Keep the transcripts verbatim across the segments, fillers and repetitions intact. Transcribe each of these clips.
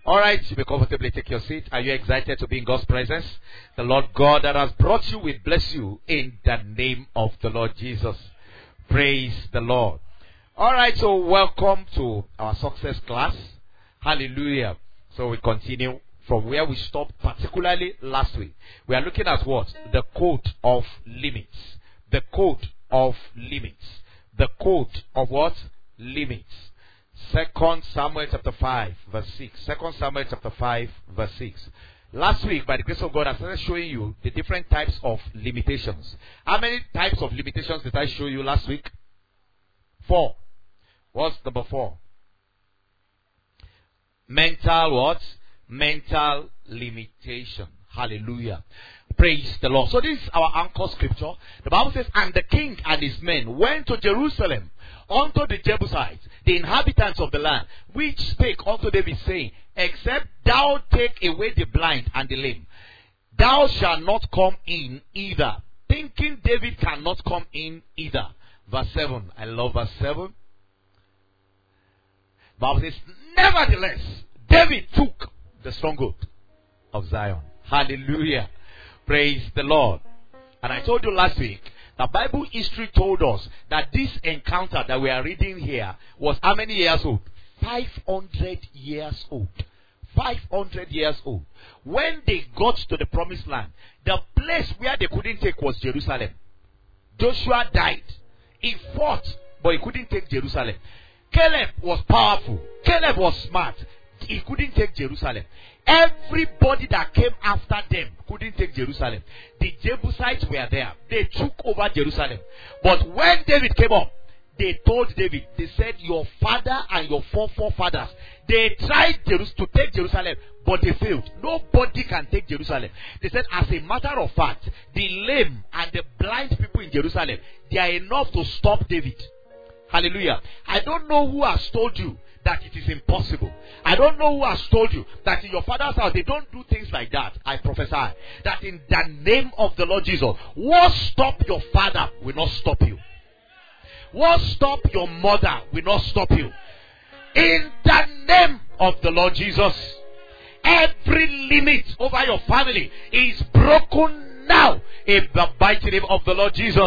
All right, you may comfortably take your seat. Are you excited to be in God's presence? The Lord God that has brought you will bless you in the name of the Lord Jesus. Praise the Lord. All right, so welcome to our success class. Hallelujah. So we continue from where we stopped, particularly last week. We are looking at what? The code of limits. The code of limits. The code of what? Limits. Second Samuel chapter five, verse six. Second Samuel chapter five, verse six. Last week, by the grace of God, I started showing you the different types of limitations. How many types of limitations did I show you last week? Four. What's number four? Mental what? Mental limitation. Hallelujah. Praise the Lord. So this is our anchor scripture. The Bible says, and the king and his men went to Jerusalem unto the Jebusites, the inhabitants of the land, which spake unto David, saying, except thou take away the blind and the lame, thou shalt not come in either. Thinking David cannot come in either. Verse seven. I love verse seven. The Bible says, nevertheless, David took the stronghold of Zion. Hallelujah. Praise the Lord. And I told you last week, the Bible history told us that this encounter that we are reading here was how many years old? five hundred years old. five hundred years old. When they got to the promised land, the place where they couldn't take was Jerusalem. Joshua died. He fought, but he couldn't take Jerusalem. Caleb was powerful. Caleb was smart. He couldn't take Jerusalem. Everybody that came after them couldn't take Jerusalem. The Jebusites were there. They took over Jerusalem. But when David came up, they told David, they said, your father and your four forefathers, they tried Jerus- to take Jerusalem, but they failed. Nobody can take Jerusalem. They said, as a matter of fact, the lame and the blind people in Jerusalem, they are enough to stop David. Hallelujah. I don't know who has told you that it is impossible. I don't know who has told you that in your father's house they don't do things like that. I prophesy that in the name of the Lord Jesus, what stop your father will not stop you. What stop your mother will not stop you. In the name of the Lord Jesus, every limit over your family is broken now in the mighty name of the Lord Jesus.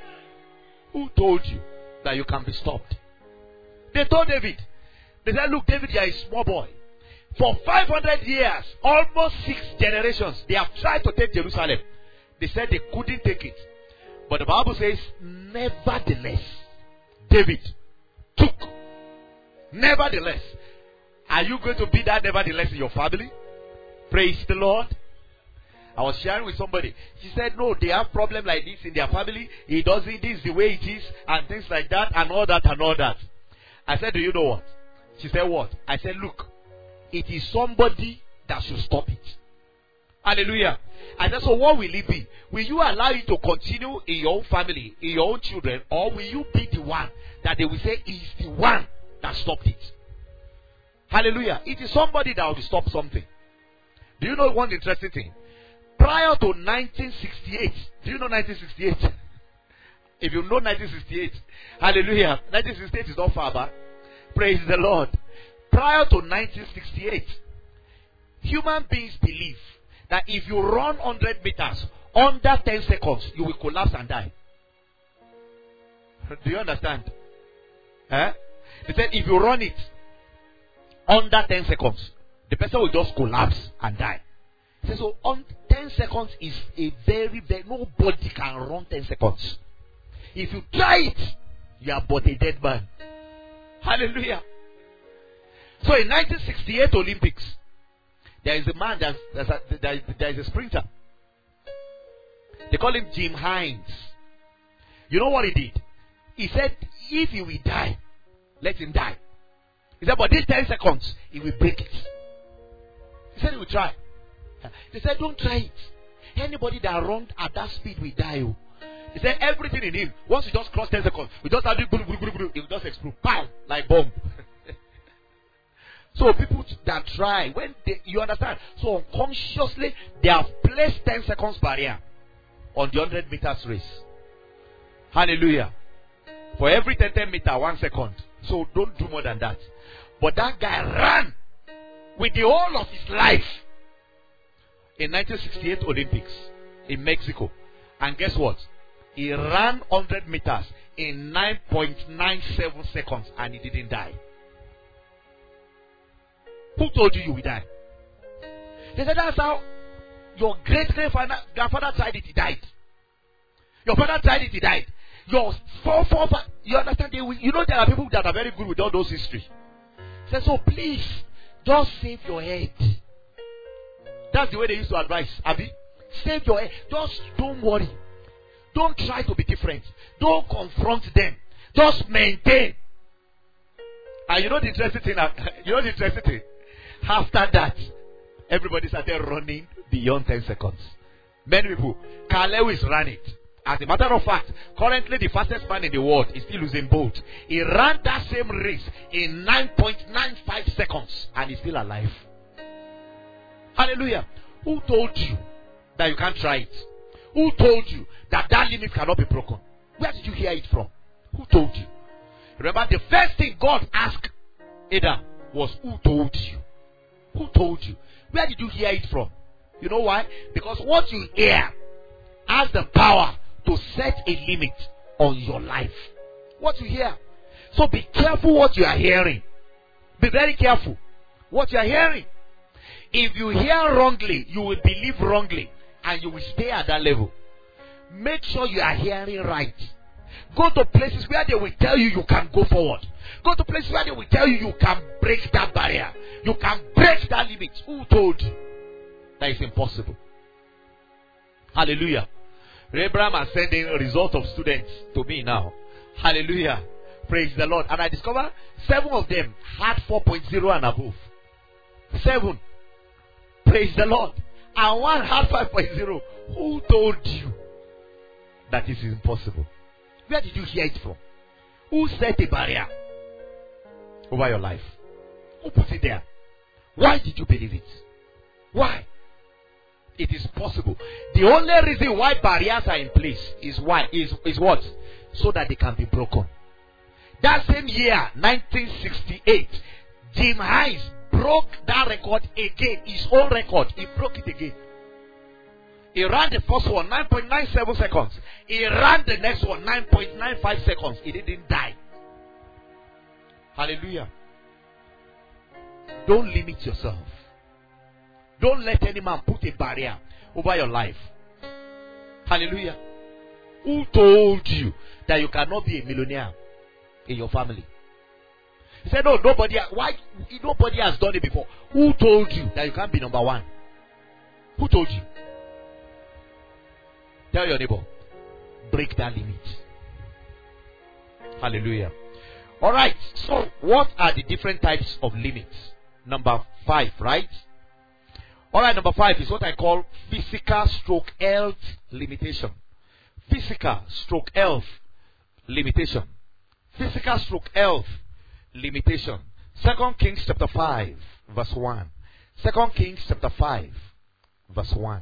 Who told you that you can be stopped? They told David. They said, look, David, you are a small boy. For five hundred years, almost six generations, they have tried to take Jerusalem. They said they couldn't take it. But the Bible says, nevertheless, David took. Nevertheless. Are you going to be that nevertheless in your family? Praise the Lord. I was sharing with somebody. She said, no, they have problem like this in their family. He does it, this is the way it is, and things like that, and all that, and all that. I said, do you know what? She said, what? I said, look, it is somebody that should stop it. Hallelujah. I said, so what will it be? Will you allow it to continue in your own family, in your own children, or will you be the one that they will say is the one that stopped it? Hallelujah. It is somebody that will stop something. Do you know one interesting thing? Prior to nineteen sixty-eight, do you know nineteen sixty-eight? If you know nineteen sixty-eight, hallelujah, nineteen sixty-eight is not far back. Praise the Lord. Prior to nineteen sixty-eight, human beings believe that if you run one hundred meters under ten seconds, you will collapse and die. Do you understand? Eh? They said if you run it under ten seconds, the person will just collapse and die. They said, so on ten seconds is a very, very, nobody can run ten seconds. If you try it, you are but a dead man. Hallelujah. So in nineteen sixty-eight Olympics, there is a man that's, that's a, there, is, there is a sprinter. They call him Jim Hines. You know what he did? He said, if he will die, let him die. He said, but these ten seconds, he will break it. He said he will try. They said, don't try it. Anybody that runs at that speed will die. Oh. He said, everything in him, once you just cross ten seconds, we just have to do, it will just explode, pow, like bomb. So people that try, when they, you understand, so unconsciously, they have placed ten seconds barrier on the one hundred meters race. Hallelujah. For every ten, ten meter, one second. So don't do more than that. But that guy ran with the whole of his life in nineteen sixty-eight Olympics in Mexico. And guess what? He ran one hundred meters in nine point nine seven seconds and he didn't die. Who told you you will die? They said that's how your great grandfather grandfather tried it, he died. Your father tried it, he died. Your forefather, you understand? They will, you know there are people that are very good with all those history. Say, so please, just save your head. That's the way they used to advise, Abi. Save your head. Just don't worry. Don't try to be different. Don't confront them. Just maintain. And you know the interesting thing, you know the interesting thing? After that, everybody started running beyond ten seconds. Many people. Carl Lewis ran it. As a matter of fact, currently the fastest man in the world is still Usain Bolt. He ran that same race in nine point nine five seconds and he's still alive. Hallelujah. Who told you that you can't try it? Who told you that that limit cannot be broken? Where did you hear it from? Who told you? Remember, the first thing God asked Adam was, who told you? Who told you? Where did you hear it from? You know why? Because what you hear has the power to set a limit on your life. What you hear. So be careful what you are hearing. Be very careful what you are hearing. If you hear wrongly, you will believe wrongly and you will stay at that level. Make sure you are hearing right. Go to places where they will tell you you can go forward. Go to places where they will tell you you can break that barrier. You can break that limit. Who told you that it's impossible? Hallelujah. Abraham has sent a result of students to me now. Hallelujah. Praise the Lord. And I discovered seven of them had four point oh and above. Seven. Praise the Lord. And one had five point oh. Who told you that this is impossible? Where did you hear it from? Who set a barrier over your life? Who put it there? Why did you believe it? Why? It is possible. The only reason why barriers are in place is why is, is what? So that they can be broken. That same year, nineteen sixty-eight, Jim Hines broke that record again. His own record. He broke it again. He ran the first one, nine point nine seven seconds. He ran the next one, nine point nine five seconds. He didn't die. Hallelujah. Don't limit yourself. Don't let any man put a barrier over your life. Hallelujah. Who told you that you cannot be a millionaire in your family? He said, no, nobody, why, nobody has done it before. Who told you that you can't be number one? Who told you? Tell your neighbor, break that limit. Hallelujah. Alright, so what are the different types of limits? Number five, right? Alright, number five is what I call physical stroke health limitation. Physical stroke health limitation. Physical stroke health limitation. Second Kings chapter five, verse one. Second Kings chapter five, verse one.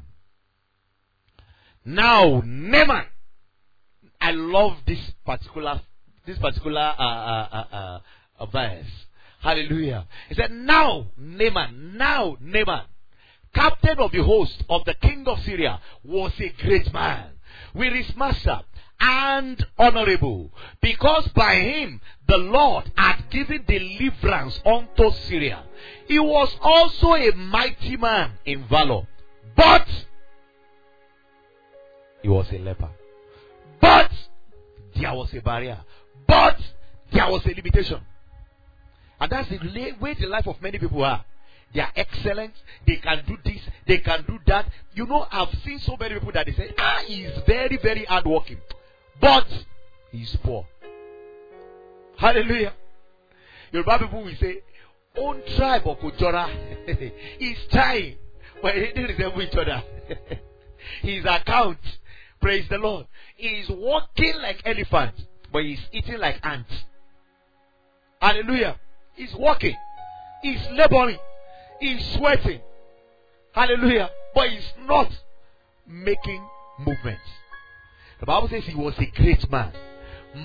Now, Naaman. I love this particular this particular uh, uh, uh, uh, verse. Hallelujah. He said, now Naaman, now Naaman, captain of the host of the king of Syria, was a great man with his master and honorable, because by him the Lord had given deliverance unto Syria. He was also a mighty man in valor, but he was a leper. But there was a barrier. But there was a limitation. And that's the way the life of many people are. They are excellent. They can do this. They can do that. You know, I've seen so many people that they say, ah, he is very, very hardworking. But he is poor. Hallelujah. Yoruba people will say, own tribe of Kujora. He's trying. But he didn't resemble each other. His account. Praise the Lord. He is walking like elephant, but he is eating like ants. Hallelujah. He's walking. He's laboring. He's sweating. Hallelujah. But he's not making movements. The Bible says he was a great man.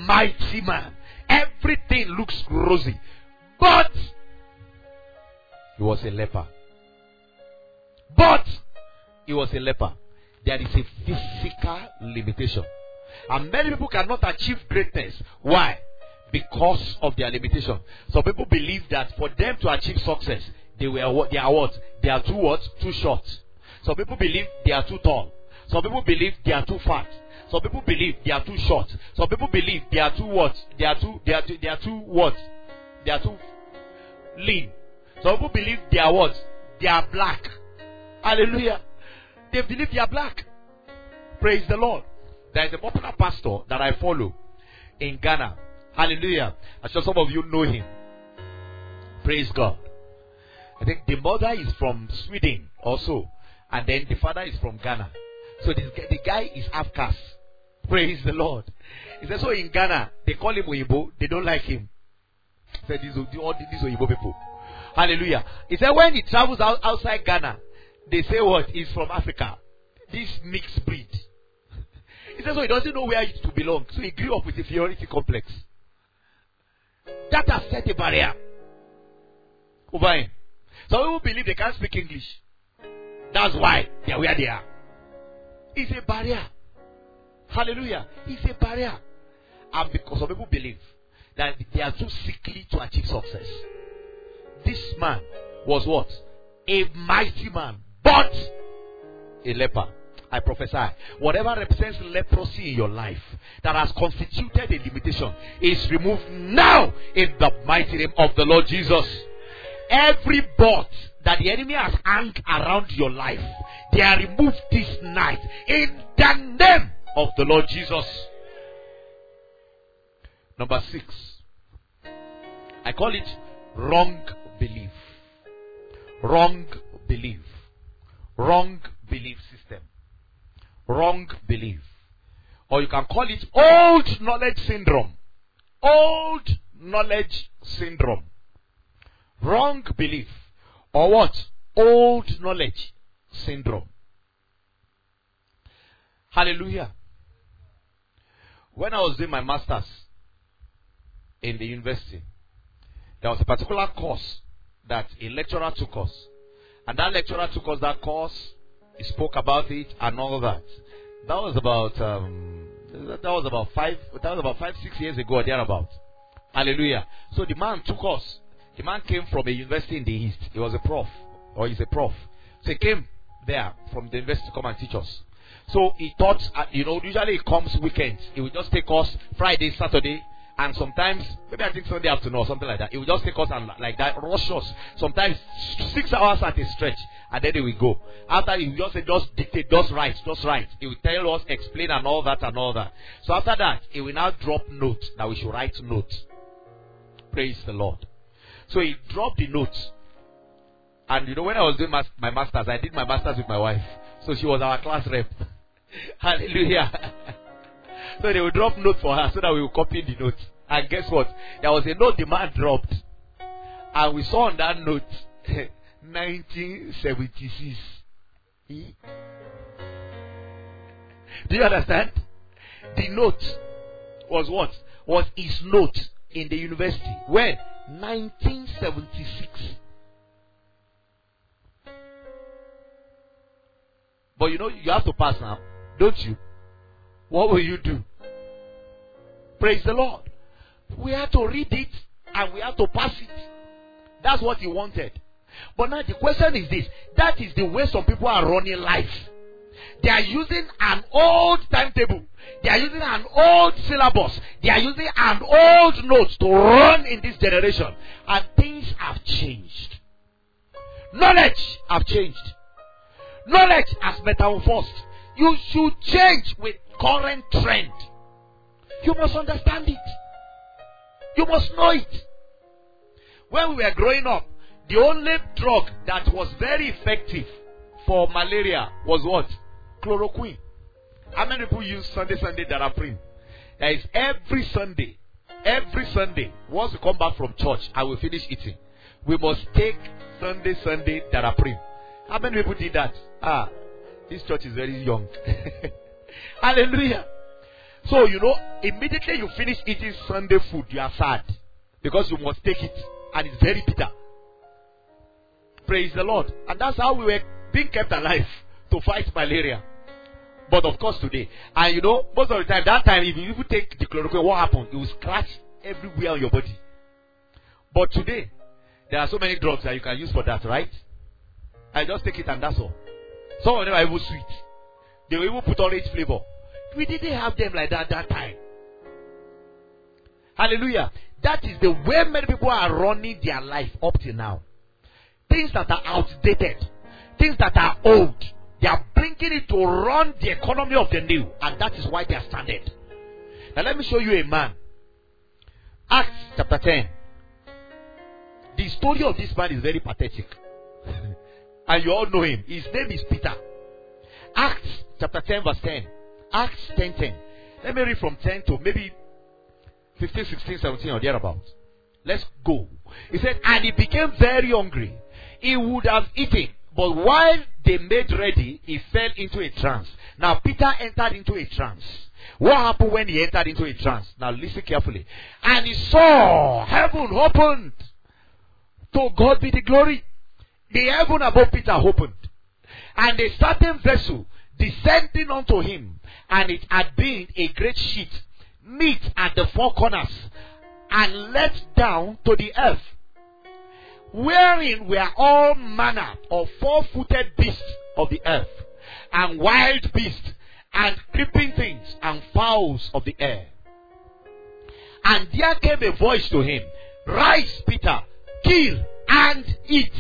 Mighty man. Everything looks rosy. But He was a leper. But he was a leper. There is a physical limitation. And many people cannot achieve greatness. Why? Because of their limitation. Some people believe that for them to achieve success, they were they are what? They are too what? Too short. Some people believe they are too tall. Some people believe they are too fat. Some people believe they are too short. Some people believe they are too what? They are too they are too, they are too what? They are too lean. Some people believe they are what? They are black. Hallelujah. They believe they are black. Praise the Lord. There is a popular pastor that I follow in Ghana. Hallelujah. I'm sure some of you know him. Praise God. I think the mother is from Sweden also. And then the father is from Ghana. So this, the guy is half caste. Praise the Lord. He said, so in Ghana, they call him Oyibo. They don't like him. He said, these are all these Oyibo people. Hallelujah. He said, when he travels out, outside Ghana, they say what? He's from Africa. This mixed breed. He said, so he doesn't know where he to belong. So he grew up with inferiority complex. That has set a barrier over him. Some people believe they can't speak English. That's why they are where they are. It's a barrier. Hallelujah. It's a barrier. And because some people believe that they are too sickly to achieve success. This man was what? A mighty man, but a leper. I prophesy, whatever represents leprosy in your life that has constituted a limitation is removed now in the mighty name of the Lord Jesus. Every bot that the enemy has hung around your life, they are removed this night in the name of the Lord Jesus. Number six, I call it wrong belief. Wrong belief. Wrong belief system. Wrong belief. Or you can call it old knowledge syndrome. Old knowledge syndrome. Wrong belief. Or what? Old knowledge syndrome. Hallelujah. When I was doing my master's in the university, there was a particular course that a lecturer took us. And that lecturer took us that course. He spoke about it and all that. That was about um, that was about five that was about five, six years ago or thereabout. Hallelujah. So the man took us. The man came from a university in the east. He was a prof. Or he's a prof. So he came there from the university to come and teach us. So he taught, uh, you know, usually it comes weekends. He would just take us Friday, Saturday, and sometimes, maybe I think Sunday afternoon or something like that. He would just take us and like that, rush us. Sometimes six hours at a stretch, and then he will go. After he would just say, just dictate, just write, just write. He will tell us, explain and all that and all that. So after that, he will now drop notes that we should write notes. Praise the Lord. So he dropped the notes. And you know, when I was doing my, my masters, I did my masters with my wife. So she was our class rep. Hallelujah. So they would drop notes for her so that we would copy the notes. And guess what? There was a note the man dropped. And we saw on that note, nineteen seventy-six. Do you understand? The note was what? Was his note in the university. When? nineteen seventy-six. But you know, you have to pass now, don't you? What will you do? Praise the Lord. We have to read it and we have to pass it. That's what he wanted. But now the question is this. That is the way some people are running life. They are using an old timetable. They are using an old syllabus. They are using an old note to run in this generation. And things have changed. Knowledge have changed. Knowledge has metamorphosed. You should change with current trend. You must understand it. You must know it. When we were growing up, the only drug that was very effective for malaria was what? Chloroquine. How many people use Sunday, Sunday Daraprim? There is every Sunday, every Sunday, once we come back from church and we finish eating, we must take Sunday, Sunday Daraprim. How many people did that? Ah, this church is very young. Hallelujah. So, you know, immediately you finish eating Sunday food, you are sad. Because you must take it. And it's very bitter. Praise the Lord. And that's how we were being kept alive to fight malaria. But of course today, and you know, most of the time, that time, if you even take the chloroquine, what happens? It will scratch everywhere on your body. But today, there are so many drugs that you can use for that, right? I just take it and that's all. Some of them are even sweet. They will even put orange flavor. We didn't have them like that that time. Hallelujah. That is the way many people are running their life up till now. Things that are outdated. Things that are old. They are bringing it to run the economy of the new. And that is why they are stranded. Now let me show you a man. Acts chapter ten. The story of this man is very pathetic. And you all know him. His name is Peter. Acts chapter ten verse ten. Acts ten ten. Let me read from ten to maybe fifteen, sixteen, seventeen or thereabouts. Let's go. He said, and he became very hungry. He would have eaten. But while they made ready, he fell into a trance. Now Peter entered into a trance. What happened when he entered into a trance? Now listen carefully. And he saw heaven opened. To God be the glory. The heaven above Peter opened. And a certain vessel descending unto him. And it had been a great sheet, meat at the four corners, and let down to the earth, wherein were all manner of four-footed beasts of the earth, and wild beasts, and creeping things, and fowls of the air. And there came a voice to him, Rise, Peter, kill and eat.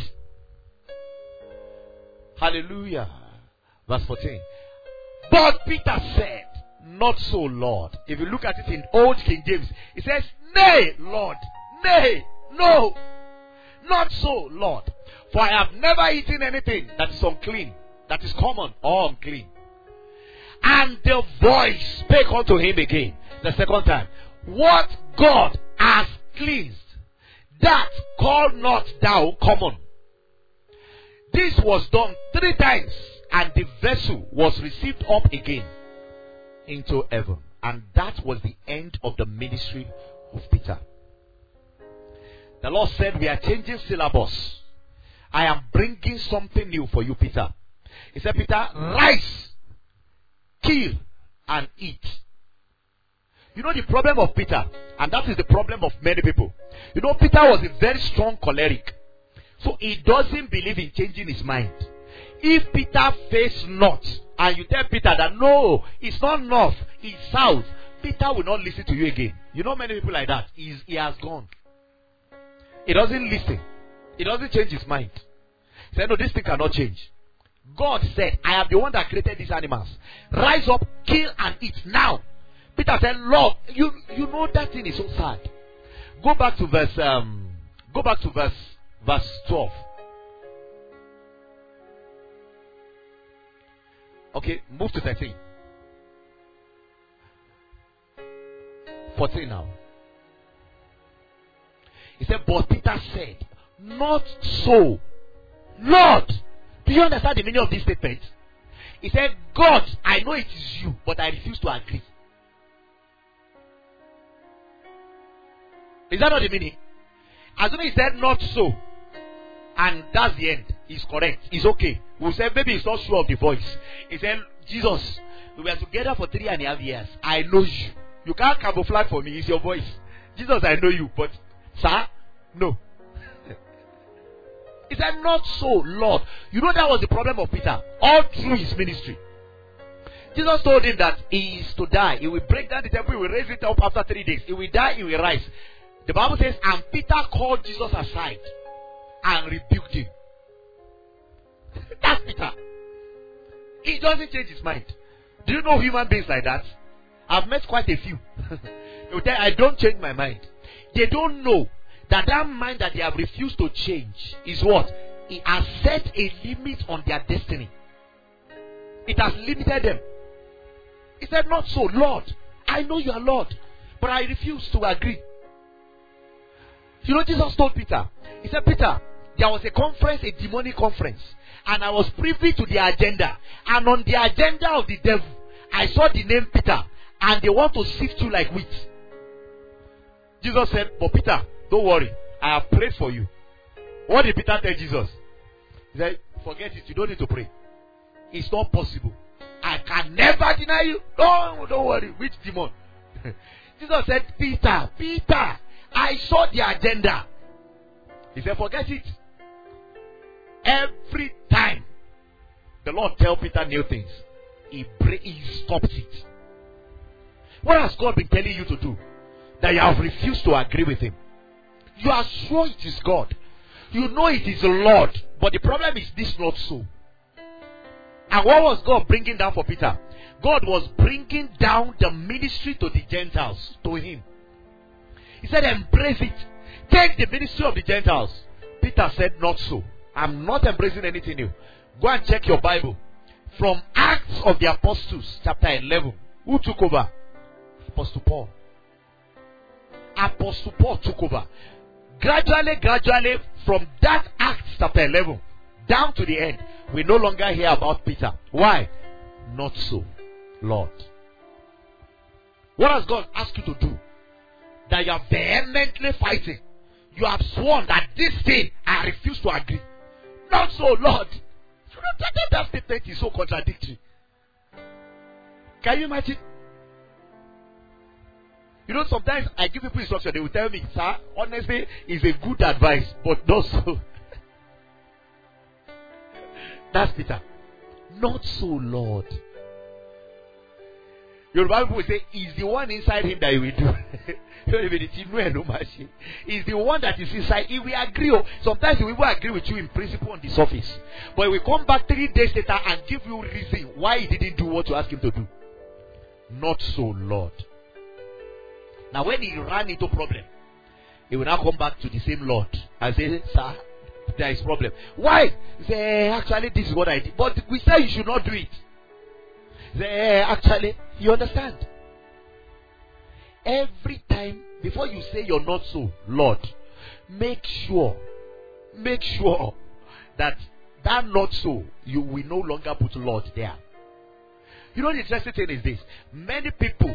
Hallelujah. Verse fourteen. But Peter said, Not so, Lord. If you look at it in Old King James, it says, Nay, Lord, nay, no. Not so, Lord. For I have never eaten anything that is unclean, that is common or unclean. And the voice spake unto him again, the second time, What God has cleansed, that call not thou common. This was done three times, and the vessel was received up again into heaven. And that was the end of the ministry of Peter. The Lord said, we are changing syllabus. I am bringing something new for you, Peter. He said, Peter, rise, kill, and eat. You know the problem of Peter, and that is the problem of many people. You know, Peter was a very strong choleric. So he doesn't believe in changing his mind. If Peter fails not, and you tell Peter that no, it's not north, it's south, Peter will not listen to you again. You know many people like that. He's, he has gone. He doesn't listen. He doesn't change his mind. He said, no, this thing cannot change. God said, I am the one that created these animals. Rise up, kill and eat now. Peter said, Lord, you, you know that thing is so sad. Go back to verse um, go back to verse verse twelve. Okay, move to thirteen. fourteen now. He said, but Peter said, not so, Lord. Do you understand the meaning of this statement? He said, God, I know it is you, but I refuse to agree. Is that not the meaning? As soon as he said not so, and that's the end, he's correct, he's okay. We'll say maybe he's not sure of the voice. He said, Jesus, we were together for three and a half years. I know you. You can't camouflage for me, it's your voice. Jesus, I know you, but sir, no. He said, not so, Lord. You know that was the problem of Peter all through his ministry. Jesus told him that he is to die. He will break down the temple, he will raise it up after three days. He will die, he will rise. The Bible says, and Peter called Jesus aside and rebuked him. That's Peter. He doesn't change his mind. Do you know human beings like that? I've met quite a few. They will tell you, I don't change my mind. They don't know that that mind that they have refused to change is what? It has set a limit on their destiny. It has limited them. He said, not so, Lord. I know you are Lord, but I refuse to agree. You know, Jesus told Peter, he said, Peter, there was a conference, a demonic conference, and I was privy to the agenda. And on the agenda of the devil, I saw the name Peter, and they want to sift you like wheat. Jesus said, but Peter, don't worry, I have prayed for you. What did Peter tell Jesus? He said, forget it. You don't need to pray. It's not possible. I can never deny you. No, don't worry. Which demon? Jesus said, Peter, Peter, I saw the agenda. He said, forget it. Every time the Lord tells Peter new things, he, he stops it. What has God been telling you to do that you have refused to agree with him? You are sure it is God. You know it is the Lord. But the problem is this not so. And what was God bringing down for Peter? God was bringing down the ministry to the Gentiles, to him. He said, embrace it. Take the ministry of the Gentiles. Peter said, not so. I'm not embracing anything new. Go and check your Bible. From Acts of the Apostles, chapter eleven. Who took over? Apostle Paul. Apostle Paul took over. Gradually, gradually, from that Acts chapter eleven down to the end, we no longer hear about Peter. Why? Not so, Lord. What has God asked you to do that you are vehemently fighting? You have sworn that this thing I refuse to agree. Not so, Lord. That statement is so contradictory. Can you imagine? You know, sometimes I give people instruction. They will tell me, sir, honestly, it's a good advice, but not so. That's Peter. Not so, Lord. Your Bible will say, it's the one inside him that he will do. It's the one that is inside. He will agree. Sometimes he will agree with you in principle on the surface. But he will come back three days later and give you reason why he didn't do what you asked him to do. Not so, Lord. Now when he ran into problem, he will now come back to the same Lord and say, sir, there is problem. Why? He say, actually this is what I did. But we say you should not do it. Say, actually, you understand? Every time, before you say you're not so, Lord, make sure, make sure that that not so, you will no longer put Lord there. You know the interesting thing is this. Many people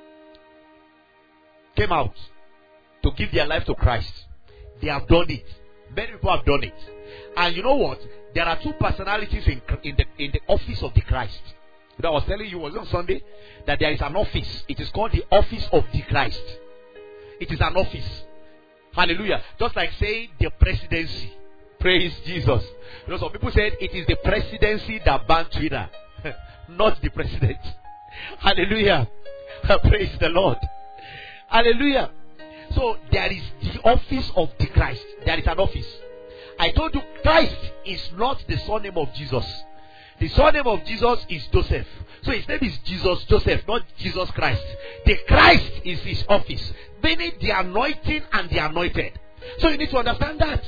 came out to give their life to Christ. They have done it. Many people have done it. And you know what? There are two personalities in, in, the, in the office of the Christ. I was telling you was on Sunday that there is an office. It is called the office of the Christ. It is an office. Hallelujah. Just like saying the presidency. Praise Jesus. You know, some people said it is the presidency that banned Twitter. Not the president. Hallelujah. Praise the Lord. Hallelujah. So there is the office of the Christ. There is an office. I told you Christ is not the surname of Jesus. The surname of Jesus is Joseph. So his name is Jesus Joseph, not Jesus Christ. The Christ is his office. Meaning the anointing and the anointed. So you need to understand that.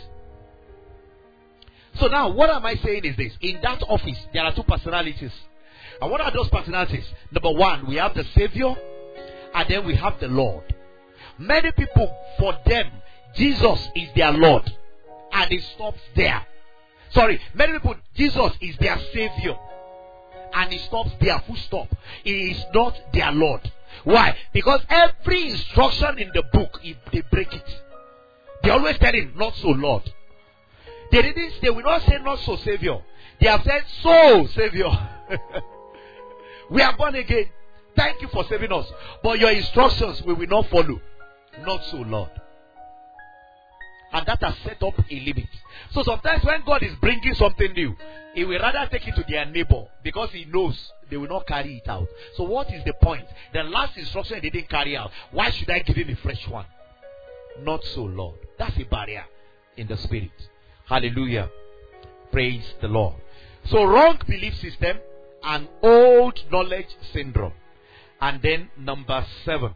So now what am I saying is this. In that office, there are two personalities. And what are those personalities? Number one, we have the Savior. And then we have the Lord. Many people, for them, Jesus is their Lord. And it stops there. Sorry, many people, Jesus is their Savior. And he stops there, full stop. He is not their Lord. Why? Because every instruction in the book, they break it. They always tell him, not so Lord. They didn't, they will not say not so Savior. They have said, so Savior. We are born again. Thank you for saving us. But your instructions we will not follow. Not so, Lord. And that has set up a limit. So sometimes when God is bringing something new, he will rather take it to their neighbor because he knows they will not carry it out. So what is the point? The last instruction they didn't carry out. Why should I give him a fresh one? Not so, Lord. That's a barrier in the spirit. Hallelujah. Praise the Lord. So wrong belief system and old knowledge syndrome. And then number seven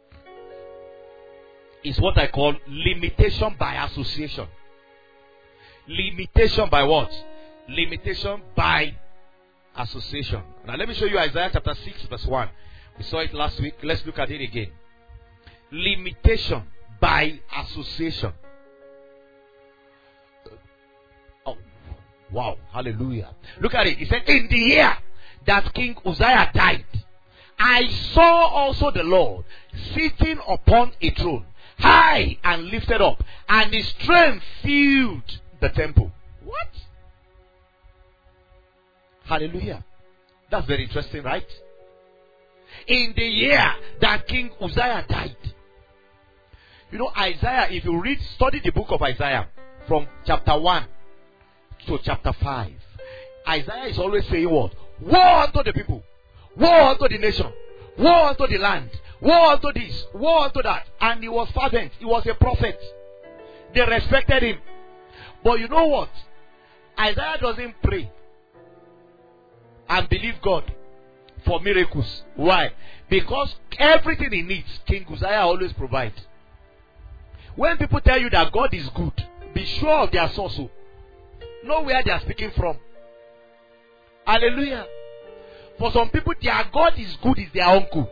is what I call limitation by association. Limitation by what? Limitation by association. Now let me show you Isaiah chapter six verse one. We saw it last week. Let's look at it again. Limitation by association. Oh, wow. Hallelujah. Look at it. He said, in the year that King Uzziah died, I saw also the Lord sitting upon a throne, high and lifted up, and his strength filled the temple. What? Hallelujah. That's very interesting, right? In the year that King Uzziah died. You know, Isaiah, if you read, study the book of Isaiah from chapter one to chapter five. Isaiah is always saying what? Woe unto the people. Woe unto the nation. Woe unto the land. Woe unto this. Woe unto that. And he was fervent. He was a prophet. They respected him. But you know what? Isaiah doesn't pray and believe God for miracles. Why? Because everything he needs, King Uzziah always provides. When people tell you that God is good, be sure of their source. Know where they are speaking from. Hallelujah. For some people, their God is good is their uncle.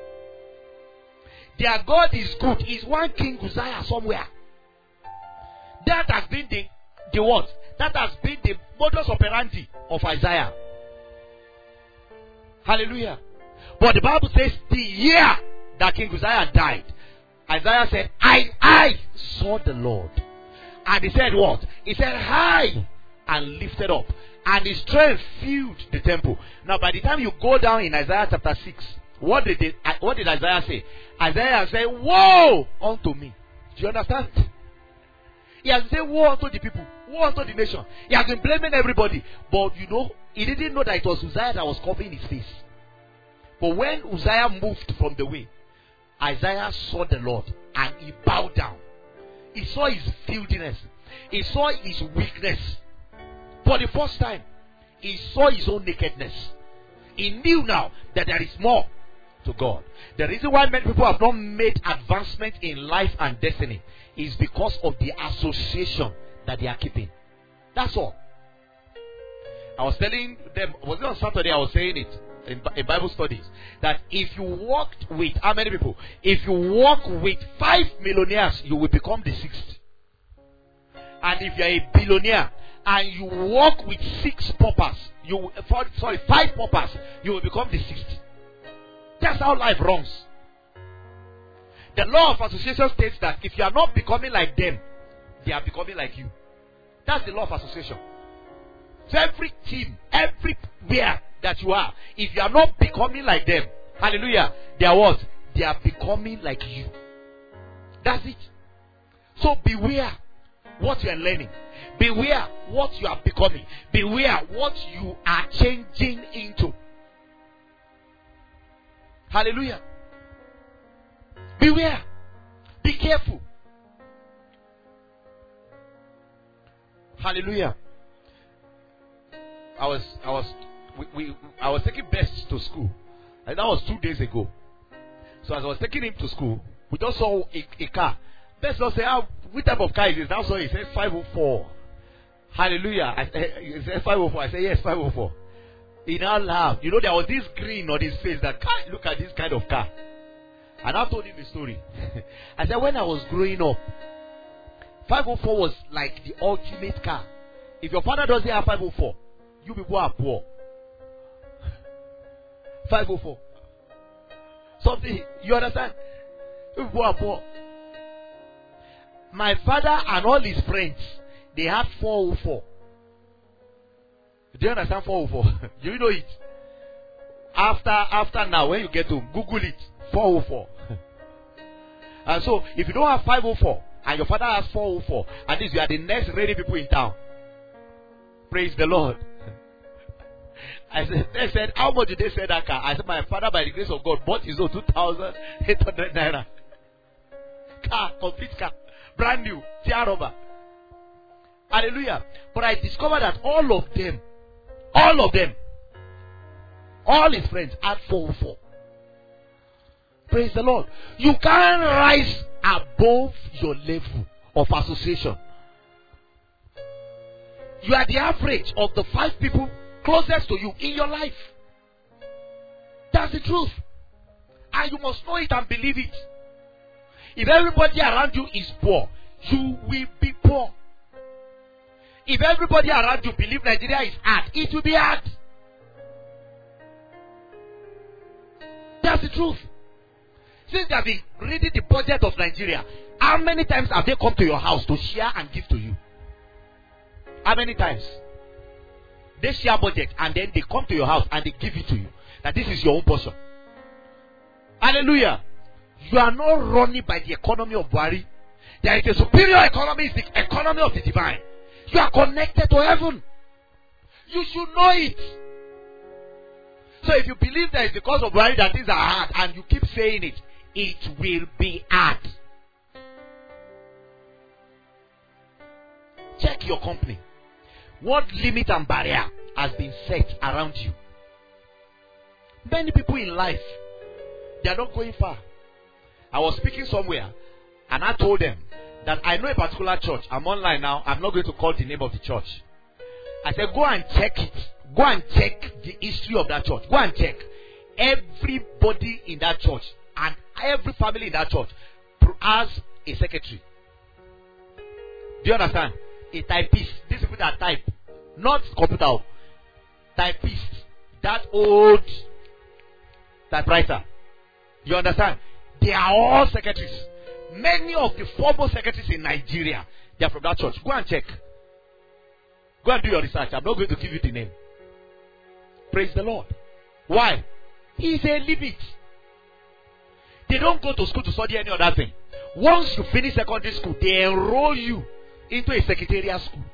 Their God is good is one King Uzziah somewhere. That has been the, the what? That has been the modus operandi of Isaiah. Hallelujah. But the Bible says the year that King Uzziah died, Isaiah said, I, I saw the Lord. And he said what? He said, high and lifted up. And his strength filled the temple. Now by the time you go down in Isaiah chapter six, what did, they, what did Isaiah say? Isaiah said, woe unto me. Do you understand? He has said, woe unto the people. Woe unto the nation. He has been blaming everybody. But you know, he didn't know that it was Uzziah that was covering his face. But when Uzziah moved from the way, Isaiah saw the Lord and he bowed down. He saw his filthiness. He saw his weakness. For the first time, he saw his own nakedness. He knew now that there is more to God. The reason why many people have not made advancement in life and destiny is because of the association that they are keeping. That's all. I was telling them, was it on Saturday I was saying it in, in Bible studies, that if you walked with, how many people? If you walk with five millionaires, you will become the sixth. And if you are a billionaire and you walk with six paupers, you sorry, five paupers, you will become the sixth. That's how life runs. The law of association states that if you are not becoming like them, they are becoming like you. That's the law of association. So every team, everywhere that you are, if you are not becoming like them, hallelujah, they are what? They are becoming like you. That's it. So beware what you are learning. Beware what you are becoming. Beware what you are changing into. Hallelujah. Beware. Be careful. Hallelujah. I was, I was, we, we, I was taking Best to school, and that was two days ago. So as I was taking him to school, we just saw a, a car. Best just say, "Ah, what type of car is this?" Now so he said five oh four. Hallelujah. I, he said five oh four. I said yes, five oh four. He now laughed. You know, there was this grin on his face that, look at this kind of car. And I told him the story. I said, when I was growing up, five oh four was like the ultimate car. If your father doesn't have five oh four, you people are poor. five oh four. Something, you understand? You people are poor. My father and all his friends, they had four oh four. Do you understand four oh four? Do you know it? After, after now, when you get home, Google it. four oh four. And so, if you don't have five oh four, and your father has four oh four, at least you are the next ready people in town. Praise the Lord. I said, they said, how much did they sell that car? I said, my father, by the grace of God, bought his own two thousand eight hundred naira. Car, complete car. Brand new. Tiaroba. Hallelujah. But I discovered that all of them, all of them, all his friends had four oh four. Praise the Lord. You can't rise above your level of association. You are the average of the five people closest to you in your life. That's the truth. And you must know it and believe it. If everybody around you is poor, you will be poor. If everybody around you believe Nigeria is hard, it will be hard. That's the truth. Since they have been reading the budget of Nigeria, how many times have they come to your house to share and give to you? How many times? They share budget and then they come to your house and they give it to you. That this is your own portion. Hallelujah. You are not running by the economy of Buhari. There is a superior economy, it's the economy of the divine. You are connected to heaven. You should know it. So if you believe that it's because of Buhari that things are hard and you keep saying it, it will be hard. Check your company. What limit and barrier has been set around you? Many people in life, they are not going far. I was speaking somewhere and I told them that I know a particular church. I'm online now. I'm not going to call the name of the church. I said, go and check it. Go and check the history of that church. Go and check. Everybody in that church and every family in that church has a secretary. Do you understand? A typist. These people that type. Not computer. Typist. That old typewriter. You understand? They are all secretaries. Many of the former secretaries in Nigeria, they are from that church. Go and check. Go and do your research. I'm not going to give you the name. Praise the Lord. Why? He's a limit. They don't go to school to study any other thing. Once you finish secondary school, they enroll you into a secretarial school.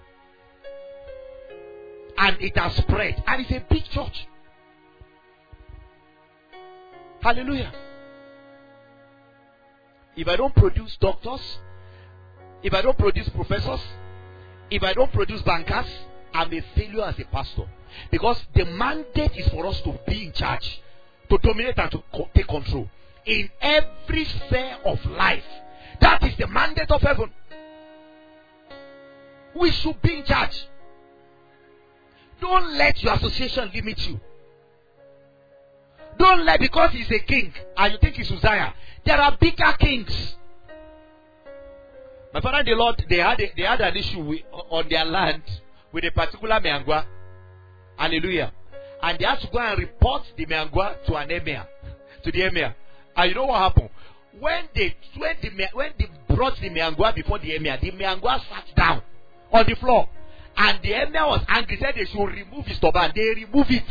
And it has spread. And it's a big church. Hallelujah. If I don't produce doctors, if I don't produce professors, if I don't produce bankers, I'm a failure as a pastor. Because the mandate is for us to be in charge, to dominate and to co- take control in every sphere of life. That is the mandate of heaven. We should be in charge. Don't let your association limit you. Don't let, because he's a king and you think he's Uzziah. There are bigger kings. My father and the Lord, they had a, they had an issue with, on their land with a particular Meangwa. Hallelujah. And they had to go and report the Meangwa to an emir, to the emir. And you know what happened? When they when the when they brought the Meangwa before the emir, the Meangwa sat down on the floor, and the emir was angry. Said they should remove his turban. They remove it.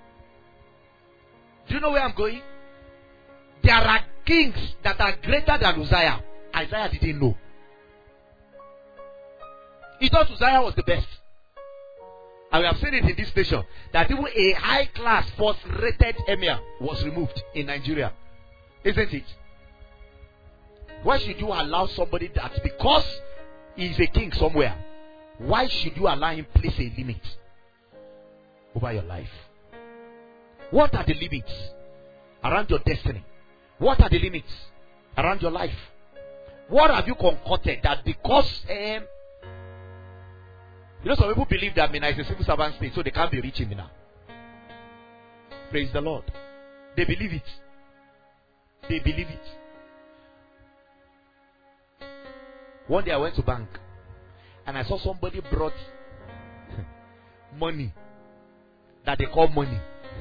Do you know where I'm going? There are kings that are greater than Uzziah. Isaiah didn't know. He thought Uzziah was the best. And we have seen it in this station that even a high class first rated emir was removed in Nigeria. Isn't it? Why should you allow somebody that, because he is a king somewhere, why should you allow him place a limit over your life? What are the limits around your destiny? What are the limits around your life? What have you concocted that because um, you know, some people believe that Mina is a civil servant state, so they can't be rich in Mina. Praise the Lord. They believe it. They believe it. One day I went to bank and I saw somebody brought money that they call money.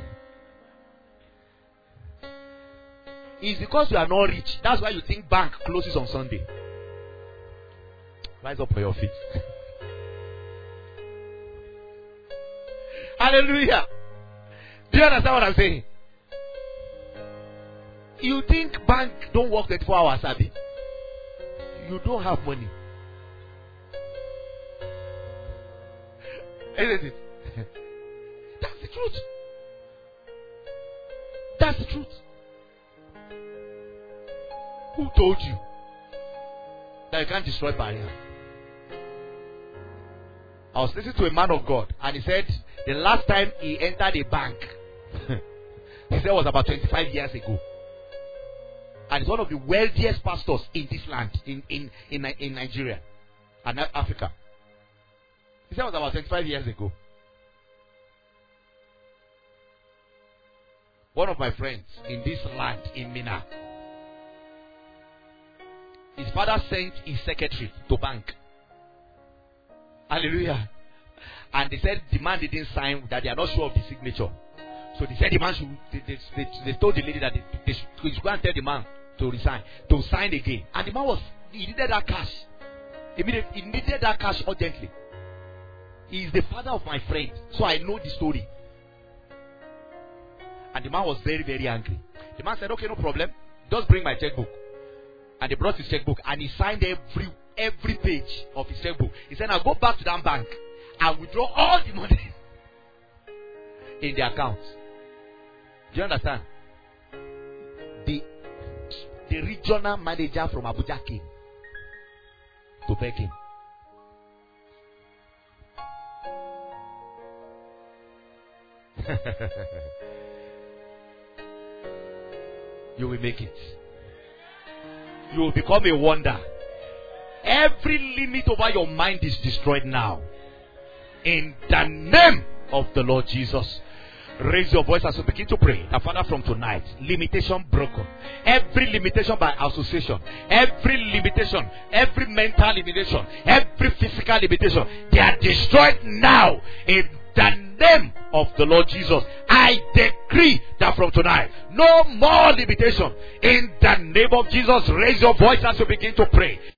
It's because you are not rich. That's why you think bank closes on Sunday. Rise up for your feet. Hallelujah. Do you understand what I'm saying? You think bank don't work twenty-four hours, Abby? You don't have money. Isn't it? That's the truth. That's the truth. Who told you that you can't destroy barrier? I was listening to a man of God and he said the last time he entered a bank he said it was about twenty-five years ago. And he's one of the wealthiest pastors in this land, in, in, in, in Nigeria and Africa. He said it was about twenty-five years ago. One of my friends in this land, in Mina, his father sent his secretary to bank. Hallelujah. And they said the man didn't sign, that they are not sure of the signature. So they said the man should, they, they, they, they told the lady that they, they, should, they should go and tell the man to resign, to sign again. And the man was, he needed that cash. Immediately, he needed that cash urgently. He is the father of my friend. So I know the story. And the man was very, very angry. The man said, okay, no problem. Just bring my checkbook. And they brought his checkbook. And he signed every every page of his checkbook. He said, now go back to that bank and withdraw all the money in the account. Do you understand? The, the regional manager from Abuja came to beg him. You will make it. You will become a wonder. Every limit over your mind is destroyed now. In the name of the Lord Jesus. Raise your voice as you begin to pray. Now, Father, from tonight, limitation broken. Every limitation by association, every limitation, every mental limitation, every physical limitation, they are destroyed now in the name of the Lord Jesus. I decree that from tonight, no more limitation. In the name of Jesus, raise your voice as you begin to pray.